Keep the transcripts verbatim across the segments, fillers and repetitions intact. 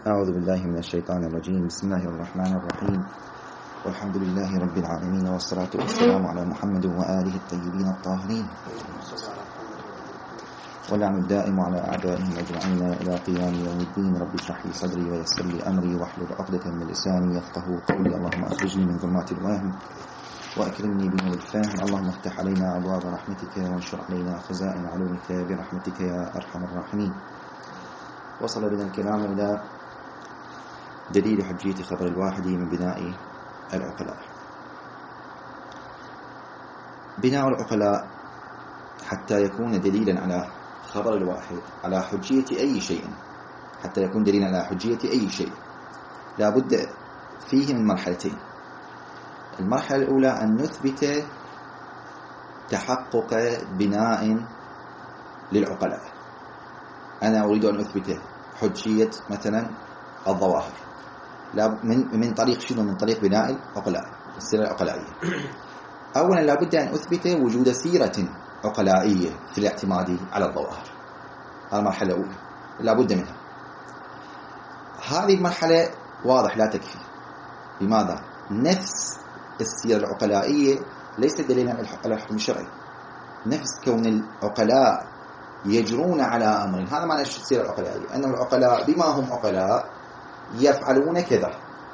أعوذ بالله من الشيطان الرجيم. بسم الله الرحمن الرحيم، والحمد لله رب العالمين، والصلاة والسلام على محمد وآله الطيبين الطاهرين، واللعن الدائم على أعدائهم أجمعين إلى قيام يوم الدين. رب اشرح لي صدري ويسر لي أمري واحلل عقدة من لساني يفقهوا قولي. اللهم أخرجني من ظلمات الوهم وأكرمني بنور الفهم. اللهم افتح علينا أبواب رحمتك وانشر علينا خزائن علومك برحمتك يا أرحم الراحمين. وصل بنا الكلام إلى دليل حجية خبر الواحد من بناء العقلاء. بناء العقلاء حتى يكون دليلا على خبر الواحد على حجية أي شيء، حتى يكون دليلا على حجية أي شيء لا بد فيه من مرحلتين. المرحلة الأولى أن نثبت تحقق بناء للعقلاء. أنا أريد أن أثبت حجية مثلا الظواهر لا من من طريق شنو؟ من طريق بناء العقلاء، السيرة العقلائية. أولا لا بد أن أثبت وجود سيرة عقلائية في الاعتماد على الظواهر. هذه المرحلة الأولى لا بد منها. هذه المرحلة واضح لا تكفي. لماذا؟ نفس السيرة العقلائية ليس دليلا على الحكم الشرعي. نفس كون العقلاء يجرون على أمر، هذا معنى السيرة العقلائية، أن العقلاء بما هم عقلاء يفعلون كذا.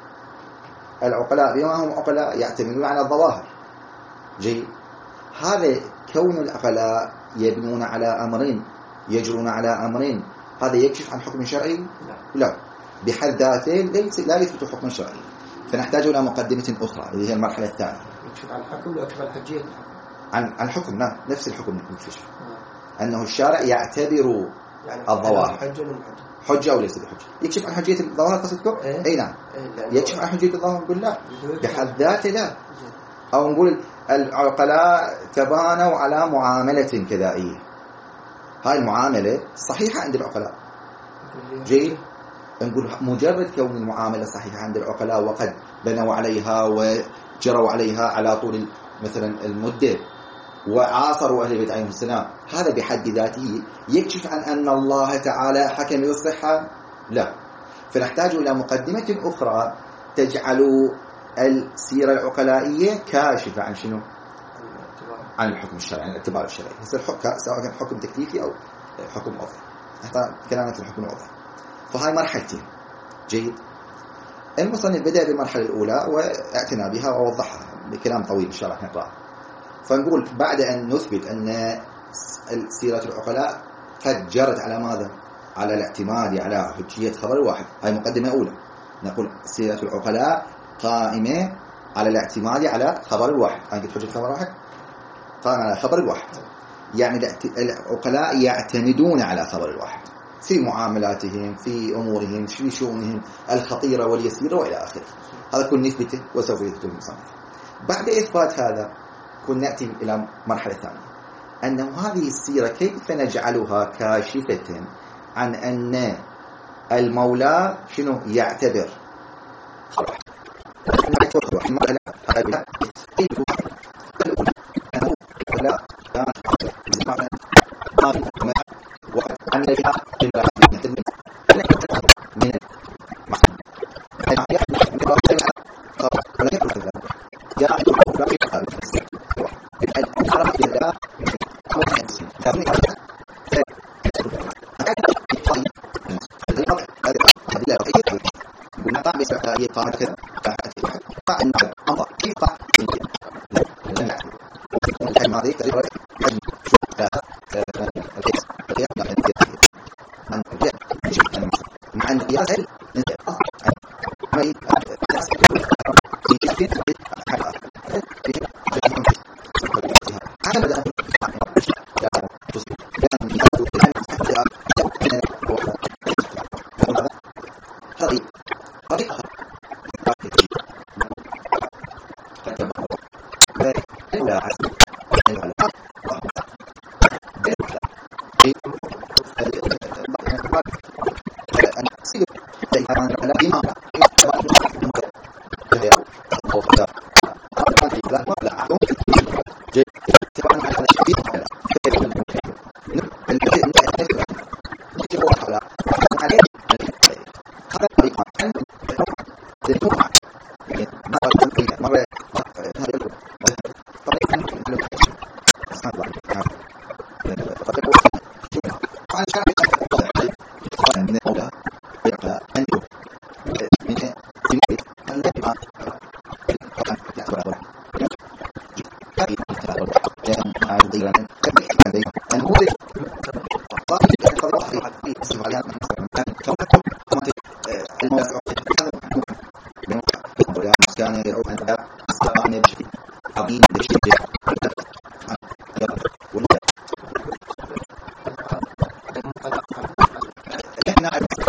العقلاء بما هم عقلاء يعتمدون على الظواهر. جيد. هذا كون العقلاء يبنون على أمرين، يجرون على أمرين، هذا يكشف عن حكم شرعي؟ لا, لا. بحد ذاته ليس لا يثبت حكم شرعي. فنحتاج إلى مقدمة أخرى اللي هي المرحلة الثانية. يكشف عن الحكم ولا يكشف عن حجية الحكم؟ عن الحكم، نعم، نفس الحكم يكشف. أنه الشارع يعتبر يعني الظواهر حجة حجة أو ليس بحجة. يكشف عن حجية الظواهر قصدكم؟ إيه؟ أي نعم. إيه؟ يكشف عن حجية الظواهر نقول لا بحد ذاته لا. أو نقول العقلاء تبانوا على معاملة كذائية، هاي المعاملة صحيحة عند العقلاء. جيد. نقول مجرد كون المعاملة صحيحة عند العقلاء وقد بنوا عليها وجروا عليها على طول مثلا المدة وعاصروا أهل البيت عليهم السلام، هذا بحد ذاته يكشف عن أن الله تعالى حكم بالصحة؟ لا. فنحتاج إلى مقدمة أخرى تجعل السيرة العقلائية كاشفة عن شنو؟ عن الحكم الشرعي، عن الاعتبار الشرعي، سواء كان حكم تكليفي أو حكم وضعي. حتى كلامنا في الحكم الوضعي. فهاي مرحلتين. جيد. المصنف بدأ بالمرحلة الأولى واعتنى بها ووضحها بكلام طويل إن شاء الله نقرأه. فنقول بعد أن نثبت أن سيرة العقلاء قد جرت على ماذا؟ على الاعتماد على حجية خبر الواحد. هاي مقدمة أولى. نقول سيرة العقلاء قائمة على الاعتماد على خبر الواحد. هاي قلت حجية خبر الواحد قائمة على خبر الواحد، يعني العقلاء يعتمدون على خبر الواحد في معاملاتهم، في أمورهم، في شؤونهم الخطيرة واليسيرة وإلى آخره. هذا كل نثبته وسوف يثبت المصنف. بعد إثبات هذا كنا نأتي إلى مرحلة ثانية، أنه هذه السيرة كيف نجعلها كاشفة عن أن المولى شنو يعتبر هذا طريقة تدفع يعني مرة مرة هذا طريقة سبحان الله عن شرع من الأولى يبقى عنده من يمكن أن يبقى كان يعود عن استقامة بشكل عظيم بشكل احنا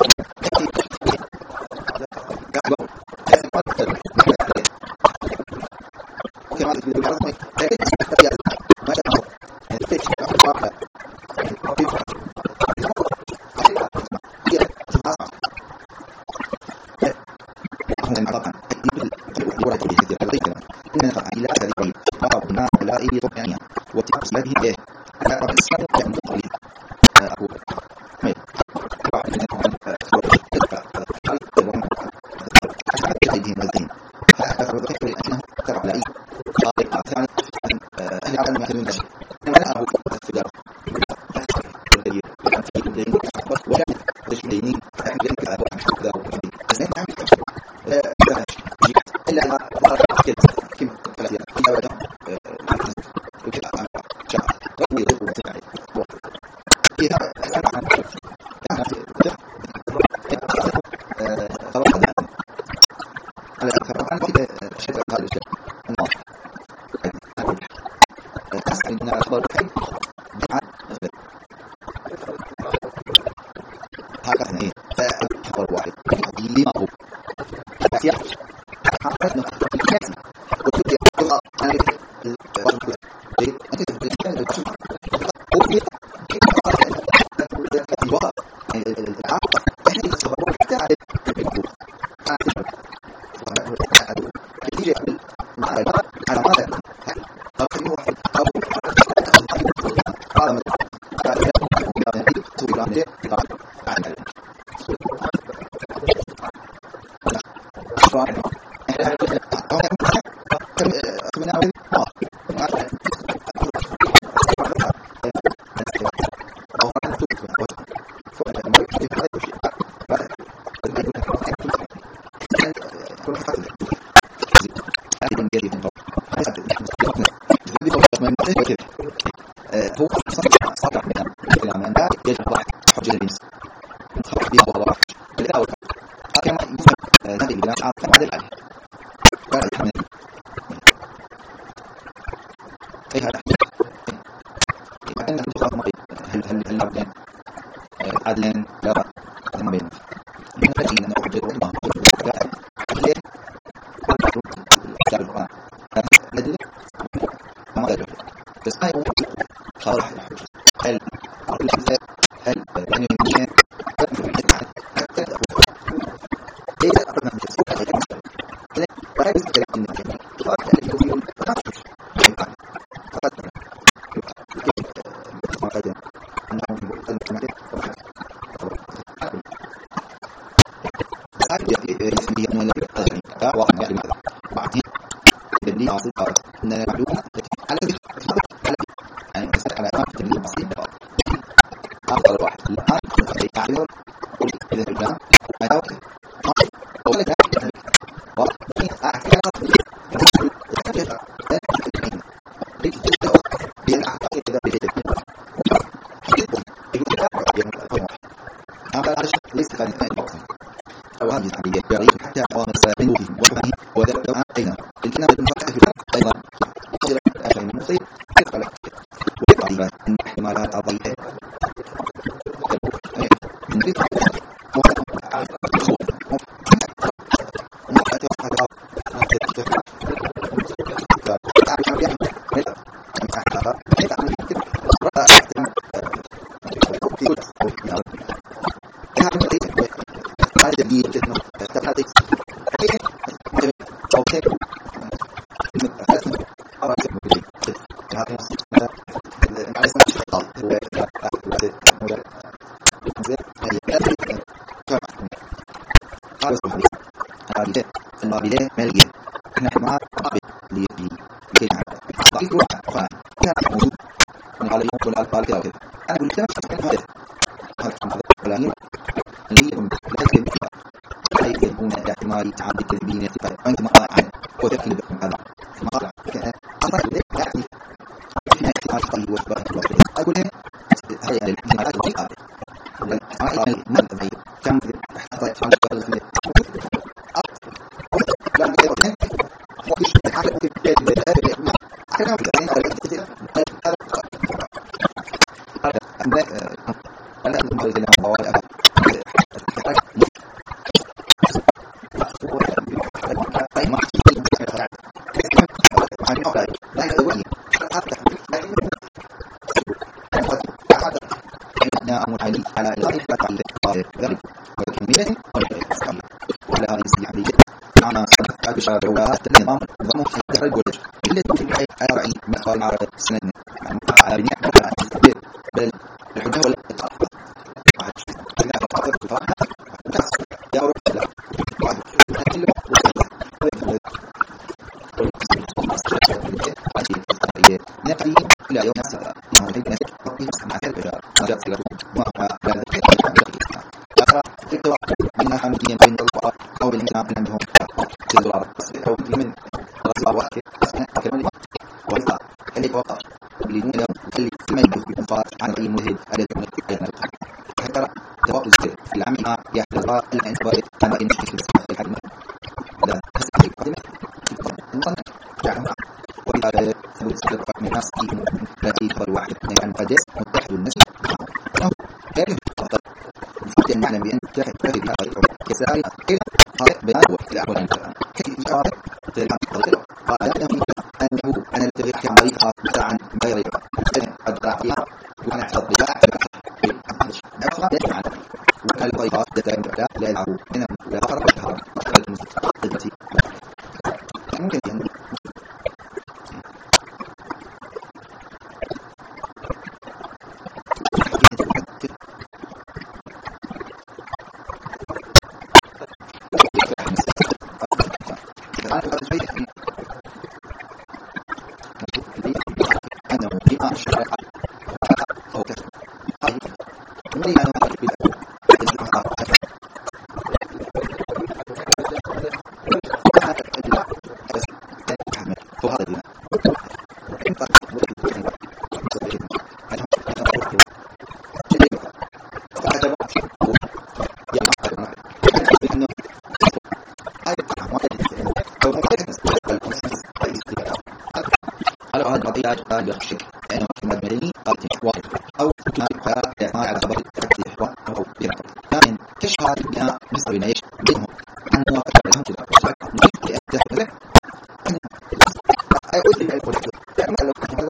به على الإسلام يعني طريق أقول طيب أيديهم الدين فأفضل لأنه ترى على أي طريقة ثانية أهل العالم يأخذون شيء إنما لا أقول الفجار والذي في الدين وكان الدينين ذلك أبو حمد أزين عم جيت إلا ما ضرب كم ثلاثة إلا ولا وكذا شاء ويضرب وتعالى إذا أنا أنا طبعا على طبعا كده شيء قال شيء النار أسأل من الخبر هكذا إيه فالخبر واحد لما هو أسيح حقق نقطة الكاسي وتبدأ تقع أنا وأقول ليه أنت تبدأ تقول وفي الوضع العقل إحنا نتصور حتى على الكتب نتيجة على على ماذا أقول واحد أو هذا هو صنع صنع من الكلام من ذلك يجب واحد حجة الإنس مخرج بها وضع بالأول كما يمكن هذه البناء عارف كما عدل عليه قال الحمد أي هذا لأن الدخل مريض هل هل هل نبدأ عدلين لا ما بينهم من الذين نحجر الله عدلين كتاب القرآن عدلين ما قدر بس هاي صالح الحجة هل هل هل يعني يمكن إذا أردنا أن نشوف هذه المسألة لا يمكن أن نجمع فقط أن يكون يوم تناقش فقط ما قدم أنه المعلم يسمي أن الأجل واحد يعني ماذا بعدين اللي عاصل أن المعلومة على يعني مسألة على أمام تبليغ بسيط أفضل واحد الآن يعلم إذا الكلام أدوك ولا ذلك وأحكي ليس كان أو هذه العملية يعيش حتى قام السابق فيه وحفظه وذلك أعطينا الكلام المفاعل في أيضا أخذ الأشياء المصير يفعل ويقع أن احتمالات الضيفة هذا هو هذه القابلة مالية احنا مع قابل لكي نعرف ضعيف روحها فكان موجود على يوم ولا القال كذا وكذا انا قلت لك هذا هذا الكلام اللي لا يمكن لا يكون احتمال تعدد التدبير وانت ما عن وتكلم هذا ما كان اصلا يعني في احتمال قليل وشبه اقول هي الاحتمالات البسيطه ما تبعي كم حطيت على الفيلم لا ممكن ممكن حاجه ممكن كلام كده انا انا ما ادري انا بقول على الغرب وكمية ولا هذه السياحة أنا أشعر ولا النظام نظام الدرج والدرج اللي تقول أرعي مقال عرض سنة على بناء بل الحجة ولا التعرف يا رب لا نقل إلى يوم السبت إنه هيك نقل مع هذا نجات سيرته ما هذا الكتاب من حمدين بين القراء أو بالإمام لهم تدرار أو من رسول واحد كلمة ولا اللي وقع بدون اللي ما يبغى ينفع عن أي مهد على حتى جواب السر العام ما يحدث الانتباه كما إن في الحجم لا تستطيع أن يعني وإذا ثبت من الناس التي فالواحد عن قدس متحد الناس كيف تفضل فكر معنى بأن تحت في الحقيقة كسائل إلى هذا بيان والأحوال كيف يعرف تلك قال أنه أنا التغيير كان طريقة عن غيرها قد رأيها وأنا أحفظ بها أفضل يجمع وكان الطريقة تتعلم لا يلعبوا من الآخر والشهر قدمتي ممكن يعني يخشك أنه محمد مدني قاتل واحد أو كان ما على خبر تحديد أو بناء كان كشف بناء مصر بنايش بينهم أنه فكرهم كذا نفسك أتحدث أي قلت لي أقول لك لو كنت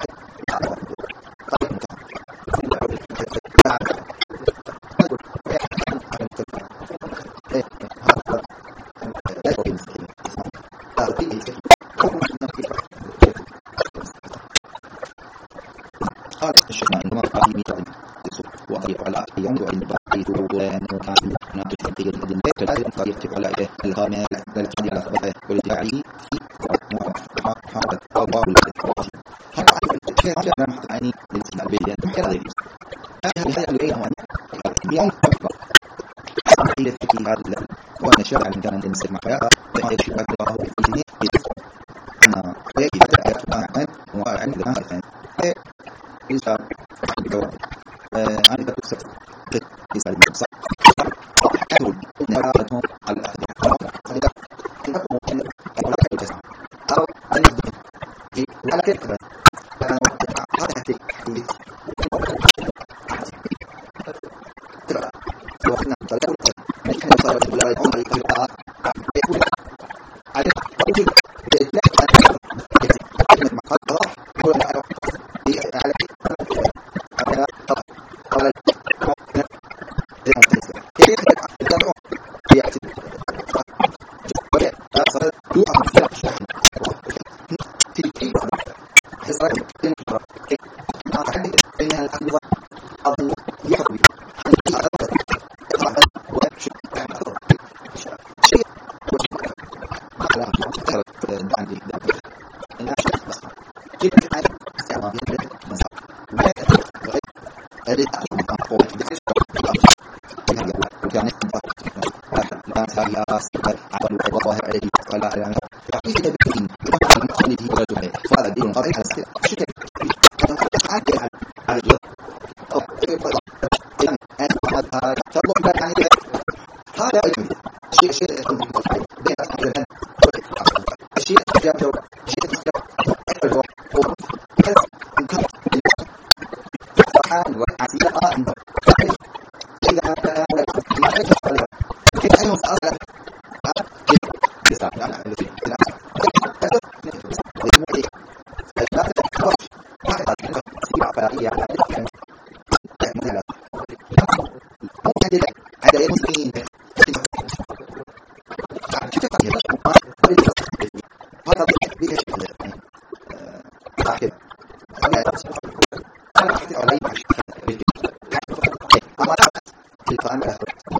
يكتب على الغامة للتعدي على خبره والداعي في محافظة أوضاع الأرض حتى أن أنا محتعني للسنة البيئة محكرة ذلك هذه الحياة اللي هي بيوم أكبر إلى فكرة هذا وأنا شارع من كان نسل مع حياة بما يشبه الله في جنيه أنا ويجب أن أتباعا وأعلم ذا الثاني إذا الجواب أنا تكسب في سالم صح أقول إن هذا على الأحداث فإذا إنكم ممكن ولا تجسم أو أن يصدق ولا كذا أنا هذا يحتاج ترى وقتنا طلعوا نحن صار ولا يكون على القراءة يقول على يقول لا كلمة مقالة هو على على قال عندي أنا بس كيف حاجة استعمال بس هذه أقوى وكان لا سياس على الظاهر عليه ولا على كيف تبين المخالف رجل فهذا دين قريح على الشكل على على هذا تطلب يعني هذا شيء شيء بين الشيء جاب شيء سبحان وعسيرة إذا ما يفعل كيف يفعل يسعى لا لا هذا يمكن هذا بيك صاحب انا انا احكي علي اما كيف انا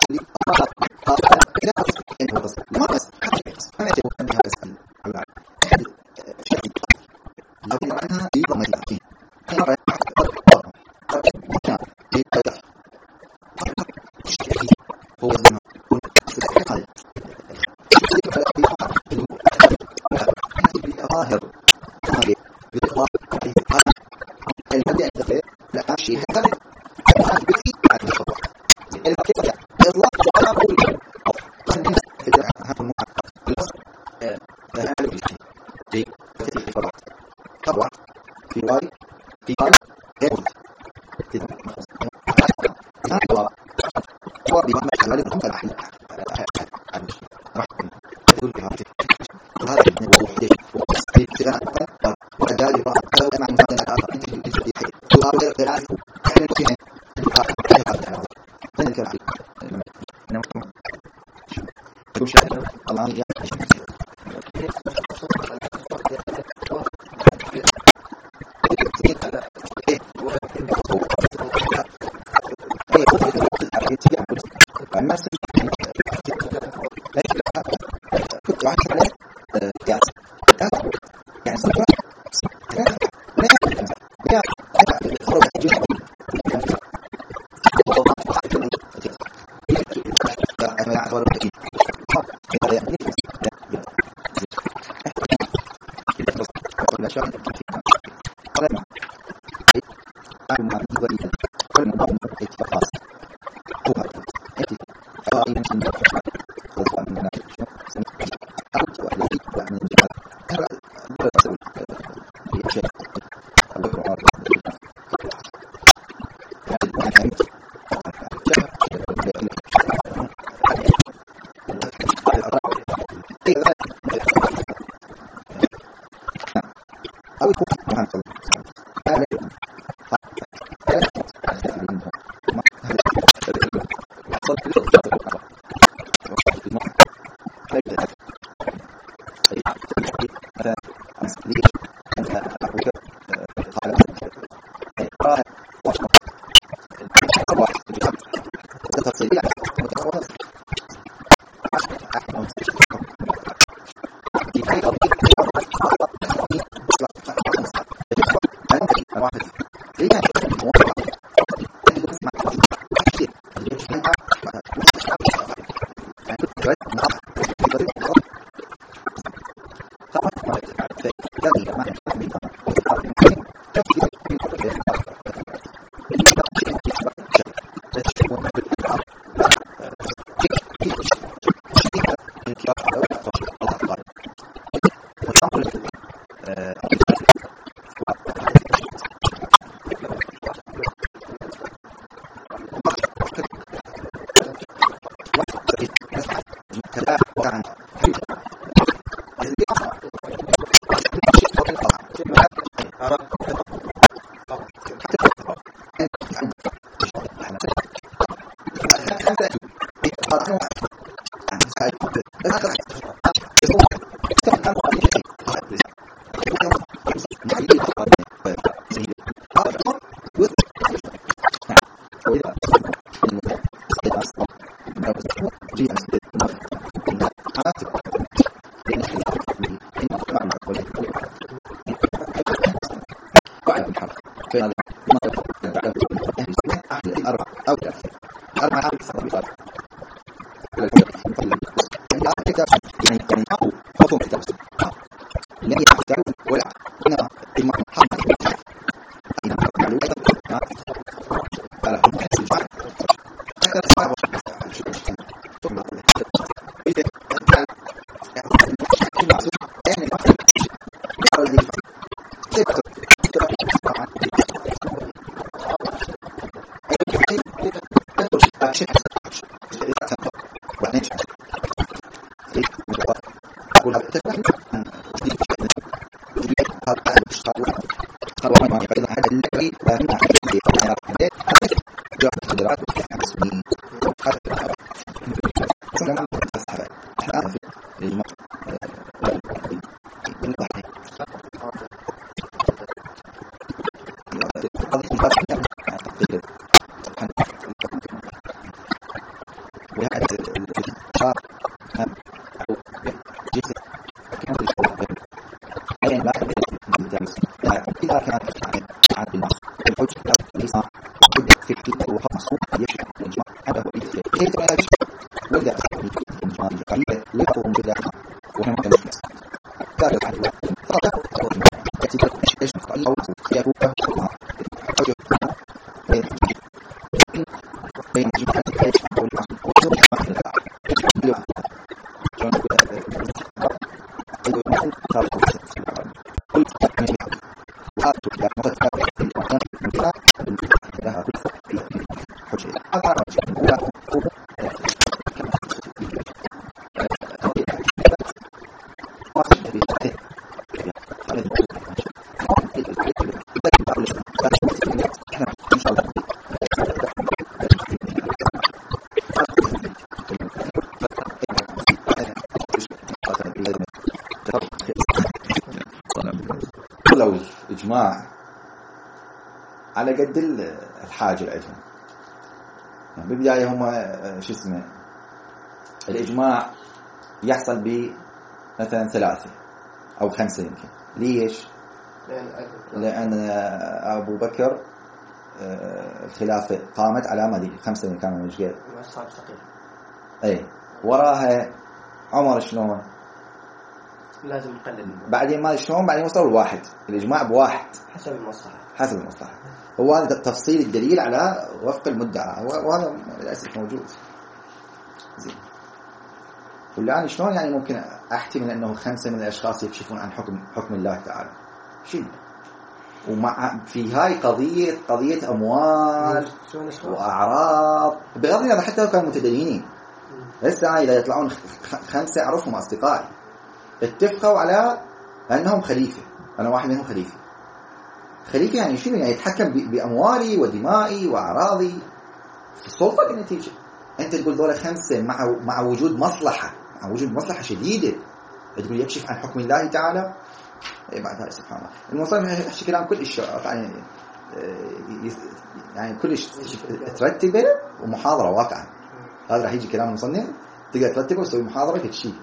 انه بس ما بس انا اجيب انها بس لكن انا يبقى ما يحكي هو زمان ظاهر المبدأ الدقيق لا شيء هذا بكثير عن الخطأ الكيف إطلاق ولا أقول قدم في هذا المعقد هذا الشيء في في فرق طبعا في واي في قال غير في هذا هو بما حمل الخمسة الأحلى راح تقول هذا وهذا الوحيد ابتداء وأداء الرأي مع المثال الآخر أنت في الجديد تقابل الرأي كان فيها من الكلام نعم شو شيء الله يعني الناس كنت واحد عليه يعني يعني سبب لا لا خرج جزء أنا أعتبر أكيد هذا يعني كل شيء قلنا أنا ولي كل ما اتفاق هو أنت قائم من وضع من أعود وعلى وعن الجهة هذا لا تسوي شيء الله أو يكون مهان صلى هذا يعني يعني أو حكم كتاب لا يحتاج ولا هنا إما حق إن معلومة على لو إجماع على قد الحاجة لعندهم. يعني بالبداية هم شو اسمه الإجماع يحصل ب مثلا ثلاثة أو خمسة يمكن. ليش؟ لأن أبو بكر الخلافة قامت على ما أدري خمسة كانوا مش غير. أي وراها عمر شلون؟ لازم نقلل بعدين ما شلون بعدين وصلوا الواحد الإجماع بواحد حسب المصلحة حسب المصلحة. هو هذا تفصيل الدليل على وفق المدعى وهذا للأسف موجود. زين والآن شلون يعني ممكن أحتمل أنه خمسة من الأشخاص يكشفون عن حكم حكم الله تعالى شيء ومع في هاي قضية قضية أموال وأعراض بغض النظر حتى لو كانوا متدينين. هسه إذا يطلعون خمسة أعرفهم أصدقائي اتفقوا على أنهم خليفة أنا واحد منهم خليفة خليفة يعني شنو يعني يتحكم بأموالي ودمائي وأعراضي في السلطة بالنتيجة. أنت تقول دولة خمسة مع مع وجود مصلحة مع وجود مصلحة شديدة تقول يكشف عن حكم الله تعالى. إيه بعد هاي سبحان الله المصنف يحكي كلام كل شيء يعني يعني كل شيء ترتبه ومحاضرة واقعا. هذا راح يجي كلام المصنف تقدر ترتبه وتسوي محاضرة كل شيء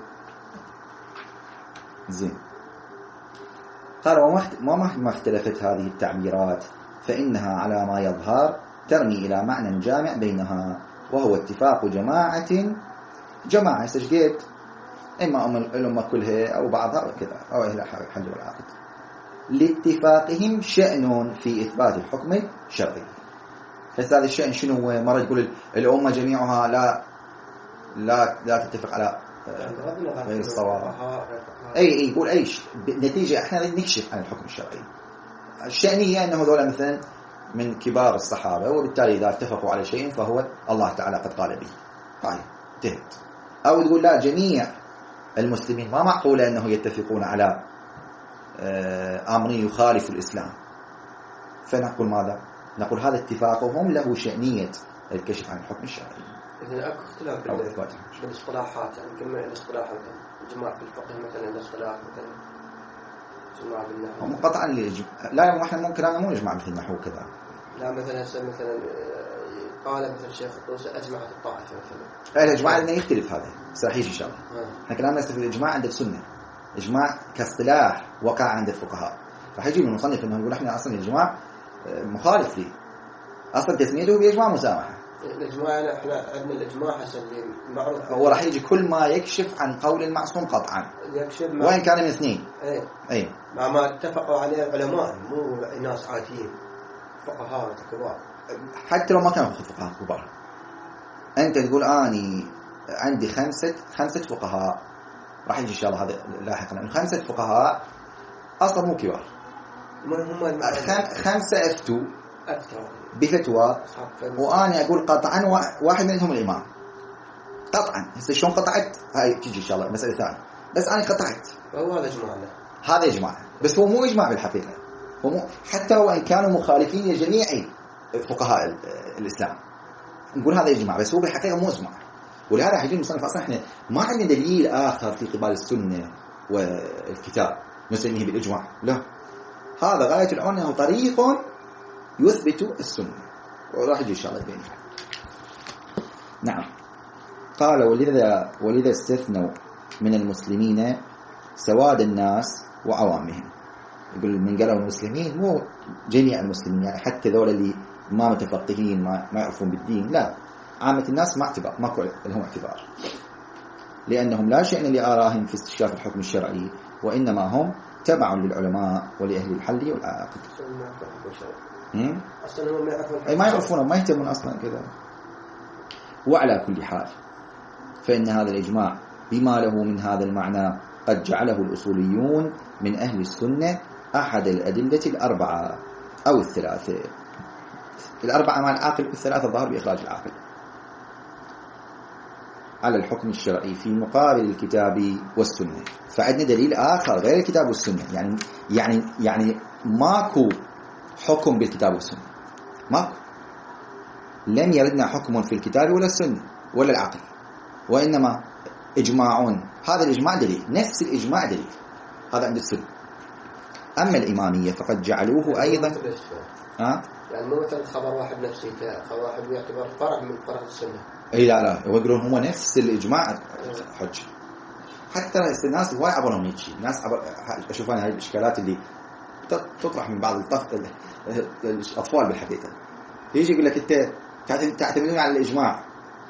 زين. قال وما ما اختلفت هذه التعبيرات فإنها على ما يظهر ترمي إلى معنى جامع بينها وهو اتفاق جماعة جماعة سجد إما أم الأمة كلها أو بعضها وكذا أو إلى حل والعقد لاتفاقهم شأن في إثبات الحكم الشرعي. بس هذا الشأن شنو هو؟ مرة يقول الأمة جميعها لا لا لا تتفق على غير الصواب. أي أي يقول أيش نتيجة إحنا نكشف عن الحكم الشرعي. الشأنية أنه ذولا مثلا من كبار الصحابة وبالتالي إذا اتفقوا على شيء فهو الله تعالى قد قال به طيب انتهت. أو تقول لا جميع المسلمين ما معقولة أنه يتفقون على أمر يخالف الإسلام فنقول ماذا؟ نقول هذا اتفاقهم له شأنية الكشف عن الحكم الشرعي. إذا أكو اختلاف بالاصطلاحات يعني كم الاصطلاح مثلا جماعة في الفقه مثلا الاصطلاح مثلا جماعة بالنحو هم قطعا ليجب لا ما احنا ممكن أنا مو نجمع مثل النحو كذا لا مثلا مثلا قال مثلا الشيخ الطوسي أجمعت الطائفة مثلا الإجماع لأنه يختلف هذا سرحيش إن شاء الله. احنا كلامنا في الإجماع عند السنة إجماع كاصطلاح وقع عند الفقهاء راح يجي من المصنف إنه يقول إحنا أصلا الإجماع مخالف لي أصلا تسميته بإجماع مسامحة الإجماع إحنا عندنا الإجماع حسن اللي معروف هو راح يجي كل ما يكشف عن قول المعصوم قطعا يكشف وين كان من اثنين. أي أي مع ما اتفقوا عليه العلماء مو ناس عاديين فقهاء كبار. حتى لو ما كانوا فقهاء كبار أنت تقول أني عندي خمسة خمسة فقهاء راح يجي إن شاء الله هذا لاحقا خمسة فقهاء أصلا مو كبار هم خمسة أفتوا أفتوا بفتوى وأنا أقول قطعا واحد منهم الإمام قطعا. هسه شلون قطعت هاي تجي إن شاء الله مسألة ثانية بس أنا قطعت فهو هذا إجماعنا هذا إجماع بس هو مو إجماع بالحقيقة هو مو حتى وإن كانوا مخالفين لجميع فقهاء الإسلام نقول هذا إجماع بس هو بالحقيقة مو إجماع. ولهذا حيجي المصنف أصلا إحنا ما عندنا دليل آخر في قبال السنة والكتاب نسميه بالإجماع لا هذا غاية الأمر أنه طريق يثبت السنة وراح يجي إن شاء الله يبين. نعم قال ولذا ولذا استثنوا من المسلمين سواد الناس وعوامهم. يقول من قالوا المسلمين مو جميع المسلمين يعني حتى ذول اللي ما متفقهين ما, ما يعرفون بالدين لا عامة الناس ما اعتبار ما لهم اعتبار لأنهم لا شأن لآرائهم في استشراف الحكم الشرعي وإنما هم تبع للعلماء ولأهل الحل والعقد. أصلا هم ما يعرفون أي ما يعرفون ما يهتمون أصلا كذا. وعلى كل حال فإن هذا الإجماع بما له من هذا المعنى قد جعله الأصوليون من أهل السنة أحد الأدلة الأربعة أو الثلاثة الأربعة مع العاقل والثلاثة الظاهر بإخراج العاقل على الحكم الشرعي في مقابل الكتاب والسنة. فعندنا دليل آخر غير الكتاب والسنة يعني يعني يعني ماكو حكم بالكتاب والسنة ماكو لم يردنا حكم في الكتاب ولا السنة ولا العقل وإنما إجماعون. هذا الإجماع دليل نفس الإجماع دليل هذا عند السنة. أما الإمامية فقد جعلوه أيضا ها يعني مو مثل خبر واحد نفسي خبر واحد يعتبر فرع من فرع السنة. اي لا لا يقولون هو نفس الإجماع حج. حتى الناس وايد عبرهم يجي الناس عبر اشوف انا هاي الاشكالات اللي تطرح من بعض الطف... الاطفال بالحقيقه يجي يقول لك انت تعتمدون على الإجماع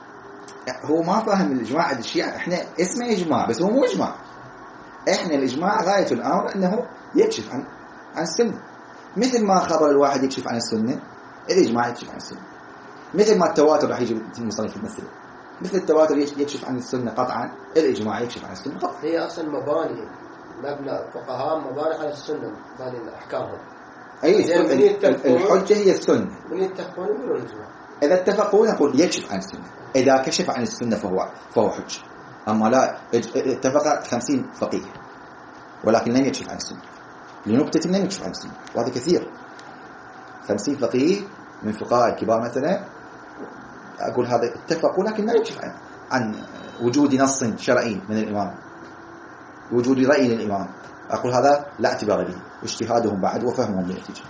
هو ما فاهم الإجماع الشيعة احنا اسمه إجماع بس هو مو إجماع. احنا الإجماع غاية الأمر انه يكشف عن عن السنة مثل ما خبر الواحد يكشف عن السنة الإجماع يكشف عن السنة مثل ما التواتر راح يجي المصنف المثل مثل التواتر يكشف عن السنة قطعا الإجماع يكشف عن السنة قطعا. هي أصلا مباني مبنى فقهاء مباني على السنة مباني أحكامهم أي الحجة هي السنة من يتفقون يقولون الإجماع إذا اتفقوا نقول يكشف عن السنة إذا كشف عن السنة فهو فهو حجة. أما لا اتفق خمسين فقيه ولكن لم يكشف عن السنة لنقطة لم يكشف عن السنة وهذا كثير خمسين فقيه من فقهاء الكبار مثلا أقول هذا اتفقوا لكن لا يكشف عن, عن وجود نص شرعي من الإمام وجود رأي للإمام أقول هذا لا اعتبار به واجتهادهم بعد وفهمهم للنتيجة.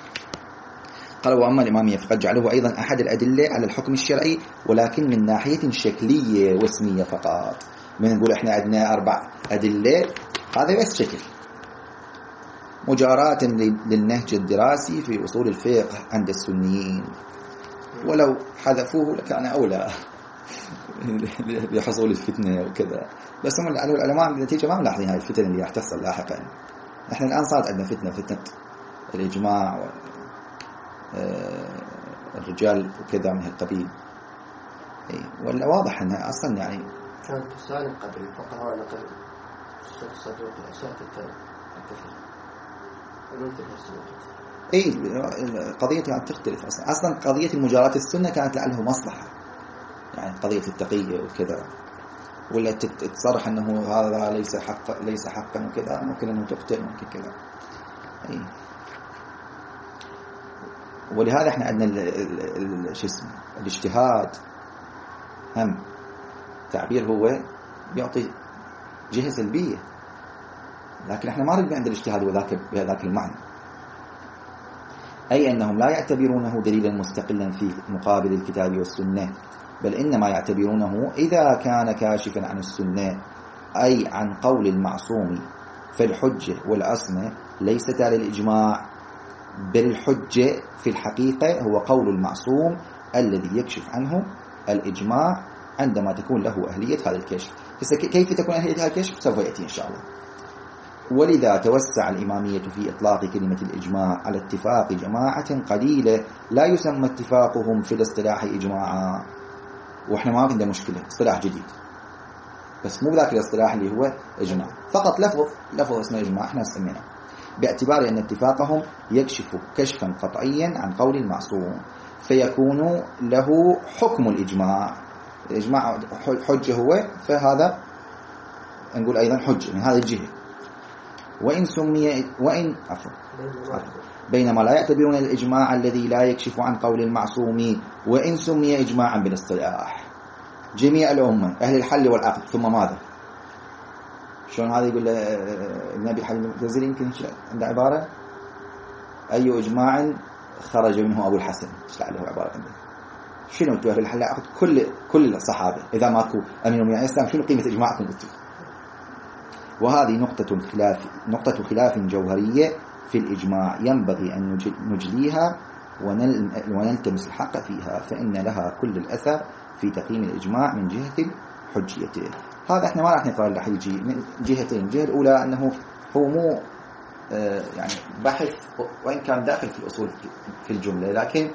قال وأما الإمامية فقد جعلوه أيضا أحد الأدلة على الحكم الشرعي ولكن من ناحية شكلية واسمية فقط. من نقول إحنا عندنا أربع أدلة هذا بس شكل مجاراة للنهج الدراسي في أصول الفقه عند السنيين ولو حذفوه لكان أولى لحصول الفتنة وكذا. بس هم العلماء بالنتيجة ما ملاحظين هاي الفتنة اللي راح تحصل لاحقا. نحن الآن صارت عندنا فتنة فتنة الإجماع والرجال وكذا من هالقبيل ولا واضح أنها أصلا يعني كانت تسالم قبل فقهاء قبل الشيخ صدوق أشياء التفكير اي قضية كانت تختلف اصلا اصلا قضية المجاراة السنة كانت لعله مصلحة يعني قضية التقية وكذا ولا تصرح انه هذا ليس حق ليس حقا وكذا ممكن انه تقتل ممكن كذا. اي ولهذا احنا عندنا شو اسمه الاجتهاد هم تعبير هو يعطي جهة سلبية لكن احنا ما نريد عند الاجتهاد وذاك بهذاك المعنى أي أنهم لا يعتبرونه دليلا مستقلا في مقابل الكتاب والسنة بل إنما يعتبرونه إذا كان كاشفا عن السنة أي عن قول المعصوم فالحجة والأصمة ليست على الإجماع بل الحجة في الحقيقة هو قول المعصوم الذي يكشف عنه الإجماع عندما تكون له أهلية هذا الكشف. كيف تكون أهلية هذا الكشف سوف يأتي إن شاء الله. ولذا توسع الإمامية في إطلاق كلمة الإجماع على اتفاق جماعة قليلة لا يسمى اتفاقهم في الاصطلاح إجماعا. وإحنا ما عندنا مشكلة، اصطلاح جديد بس مو ذاك الاصطلاح اللي هو إجماع، فقط لفظ لفظ اسمه إجماع إحنا سميناه، باعتبار أن اتفاقهم يكشف كشفا قطعيا عن قول المعصوم فيكون له حكم الإجماع. الإجماع حجة هو، فهذا نقول أيضا حجة من هذه الجهة. وإن سمي وإن عفوا بينما لا يعتبرون الإجماع الذي لا يكشف عن قول المعصوم وإن سمي إجماعا بالاصطلاح جميع الأمة أهل الحل والعقد. ثم ماذا؟ شلون هذا يقول النبي حل المعتزلي يمكن عنده عبارة أي إجماع خرج منه أبو الحسن، ايش له عبارة عنده؟ شنو انتوا أهل الحل والعقد كل كل الصحابة إذا ماكو أمين المؤمنين الإسلام شنو قيمة إجماعكم انتوا؟ وهذه نقطة خلاف نقطة خلاف جوهرية في الإجماع ينبغي أن نجليها ونلتمس الحق فيها، فإن لها كل الأثر في تقييم الإجماع من جهة حجيته. هذا احنا ما راح نقرأ راح يجي من جهتين. الجهة الأولى أنه هو مو آه يعني بحث وإن كان داخل في الأصول في الجملة، لكن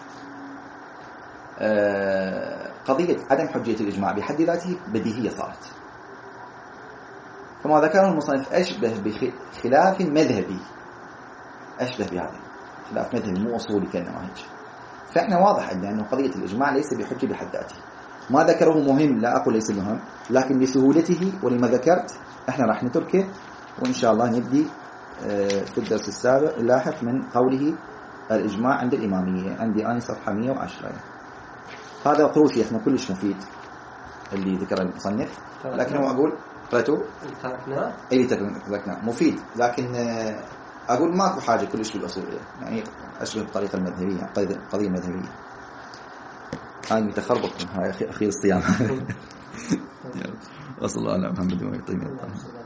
آه قضية عدم حجية الإجماع بحد ذاته بديهية صارت، فما ذكره المصنف أشبه بخلاف مذهبي، أشبه بهذا خلاف مذهبي مو أصولي كأنما هيك. فإحنا واضح عندنا أنه قضية الإجماع ليس بحجة بحد ذاته. ما ذكره مهم، لا أقول ليس مهم، لكن لسهولته ولما ذكرت إحنا راح نتركه، وإن شاء الله نبدي في الدرس السابق اللاحق من قوله الإجماع عند الإمامية. عندي أنا صفحة مئة وعشرة. هذا قول شيخنا كلش مفيد اللي ذكر المصنف، لكن هو أقول قرأته تركناه أي تركناه مفيد، لكن أقول ماكو حاجة كلش بالأصول، يعني أشبه بالطريقة المذهبية، قضية مذهبية. أنا متخربط من هاي أخير الصيام. وصلى الله على محمد وعلى آله وصحبه.